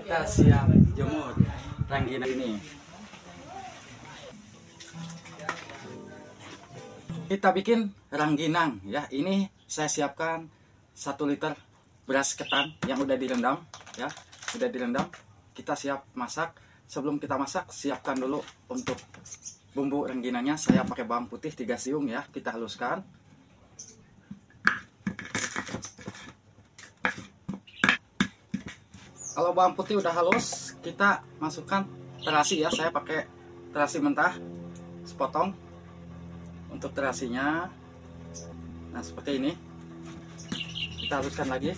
Kita siap jemur rangginang ini. Kita bikin rangginang ya. Ini saya siapkan 1 liter beras ketan yang udah direndam ya. Udah direndam. Kita siap masak. Sebelum kita masak, siapkan dulu untuk bumbu rangginangnya. Saya pakai bawang putih 3 siung ya. Kita haluskan. Kalau bawang putih udah halus, kita masukkan terasi ya. Saya pakai terasi mentah sepotong untuk terasinya. Nah, seperti ini. Kita haluskan lagi.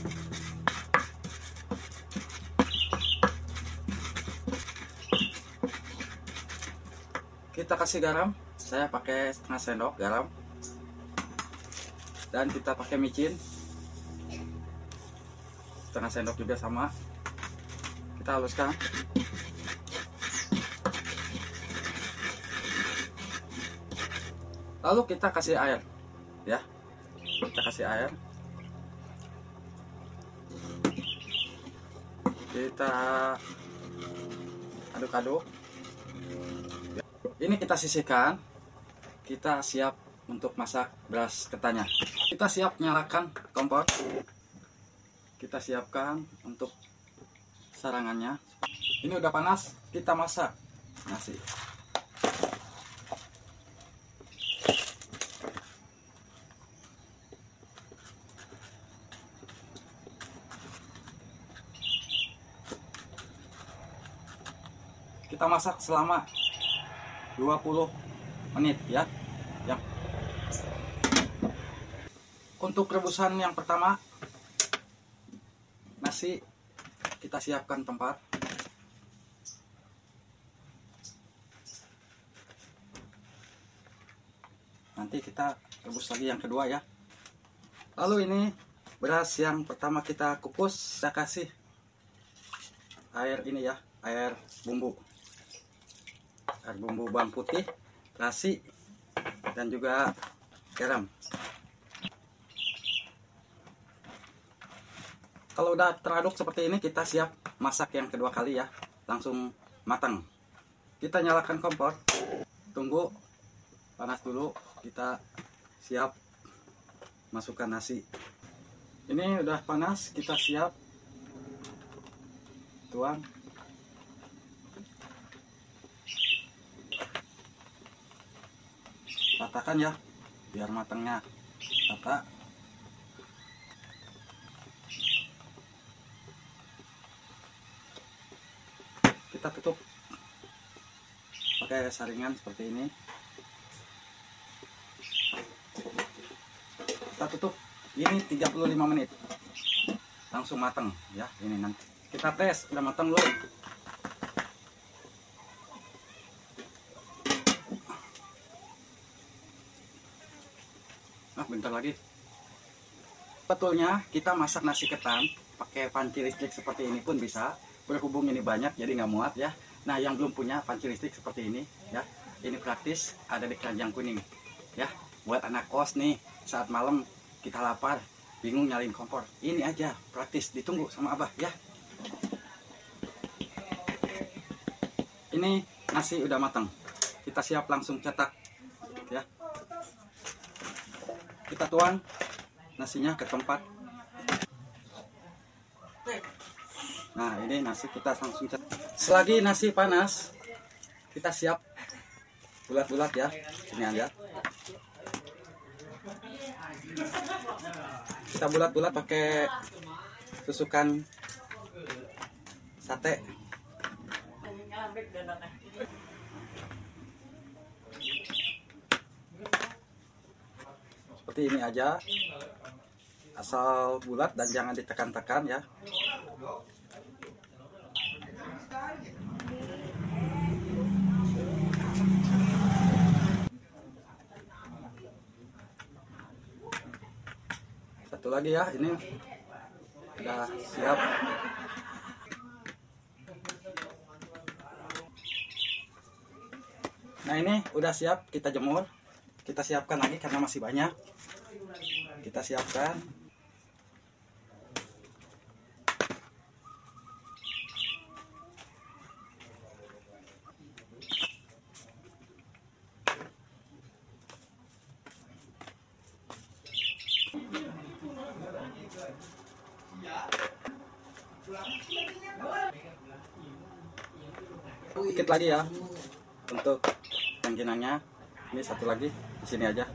Kita kasih garam. Saya pakai setengah sendok garam. Dan kita pakai micin. Setengah sendok juga sama. Kita haluskan. Lalu kita kasih air ya. Kita kasih air. Kita aduk-aduk. Ini kita sisihkan. Kita siap untuk masak beras ketannya. Kita siap nyalakan kompor. Kita siapkan untuk sarangannya. Ini udah panas, kita masak nasi. Kita masak selama 20 menit ya. Untuk rebusan yang pertama, nasi kita siapkan tempat. Nanti kita rebus lagi yang kedua ya. Lalu ini beras yang pertama kita kukus, saya kasih air ini ya, air bumbu. Air bumbu bawang putih, terasi, dan juga garam. Kalau udah teraduk seperti ini, kita siap masak yang kedua kali ya. Langsung matang. Kita nyalakan kompor. Tunggu panas dulu. Kita siap masukkan nasi. Ini udah panas, kita siap tuang. Ratakan ya, biar matangnya rata. Kita tutup pakai saringan seperti ini. Kita tutup ini 35 menit. Langsung matang ya. Ini nanti kita tes udah matang belum. Bentar lagi. Betulnya kita masak nasi ketan pakai panci listrik seperti ini pun bisa. Berhubung ini banyak jadi nggak muat ya. Nah, yang belum punya panci listrik seperti ini ya, ini praktis, ada di keranjang kuning ya. Buat anak kos nih, saat malam kita lapar bingung nyalin kompor, ini aja praktis. Ditunggu sama abah ya. Ini nasi udah matang, kita siap langsung cetak ya. Kita tuang nasinya ke tempat. Nah, ini nasi kita langsung cetak. Selagi nasi panas, kita siap bulat-bulat ya. Ini aja. Kita bulat-bulat pakai tusukan sate. Seperti ini aja. Asal bulat dan jangan ditekan-tekan ya. Satu lagi ya, ini udah siap. Nah, ini udah siap, kita jemur. Kita siapkan lagi karena masih banyak. Kita siapkan. Dikit lagi ya untuk rangginangnya. Ini satu lagi di sini aja.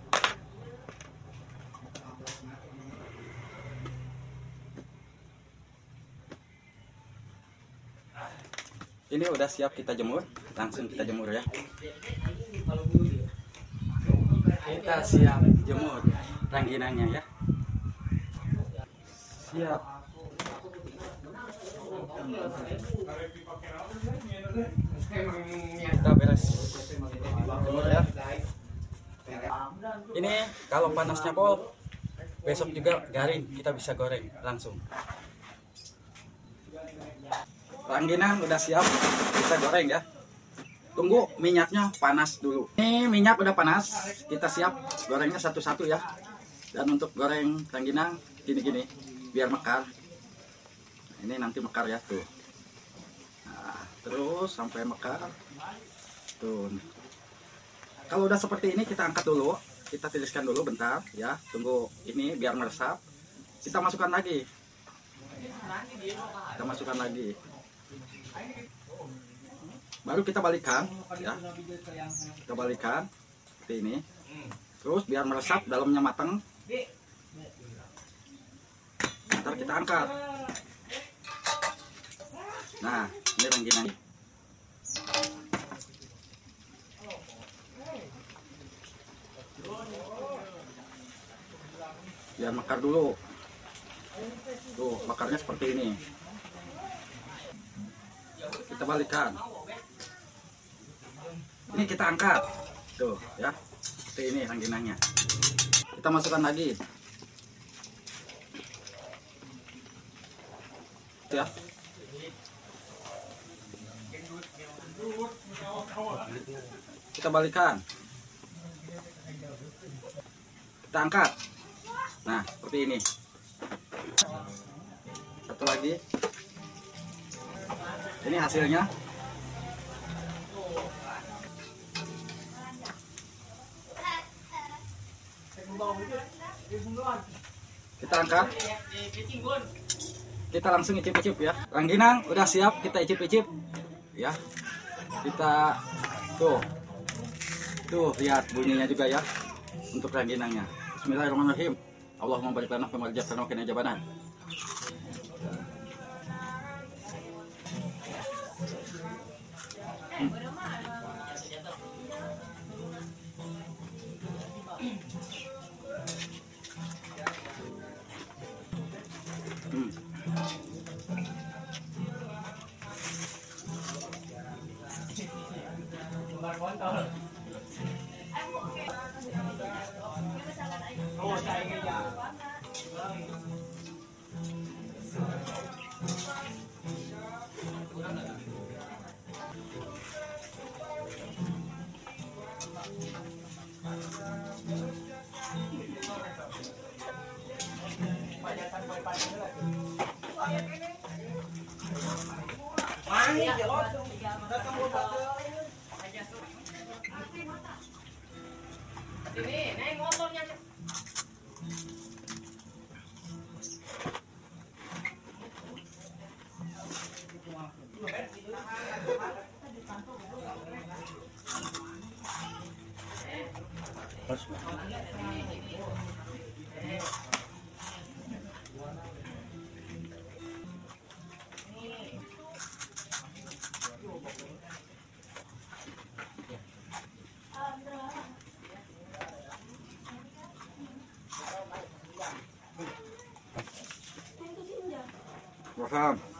Ini udah siap kita jemur, langsung kita jemur ya. Kita siap jemur rangginangnya ya. Siap. Kita beres jemur ya. Ini kalau panasnya pol, besok juga garing, kita bisa goreng langsung. Rangginang udah siap, kita goreng ya. Tunggu minyaknya panas dulu. Ini minyak udah panas, kita siap gorengnya satu-satu ya. Dan untuk goreng rangginang gini-gini biar mekar. Ini nanti mekar ya tuh. Nah, terus sampai mekar. Tuh. Kalau udah seperti ini kita angkat dulu, kita tiriskan dulu bentar ya. Tunggu ini biar meresap. Kita masukkan lagi. Kita masukkan lagi. Baru kita balikan ya. Kita balikan seperti ini. Terus biar meresap, dalamnya matang. Ntar kita angkat. Nah, ini rangginang. Biar mekar dulu. Tuh, bakarnya seperti ini. Kita balikan. Ini kita angkat. Tuh, ya. Seperti ini rangginangnya. Kita masukkan lagi. Ya. Kita balikan. Kita angkat. Nah, seperti ini. Satu lagi. Ini hasilnya. Kita angkat. Kita langsung icip-icip ya. Rangginang udah siap, kita icip-icip ya. Kita tuh lihat bunyinya juga ya untuk rangginangnya. Bismillahirrahmanirrahim. Allahumma barik lana fima razaqtana wa qina adzabannar. Ini, naik motornya. Paham.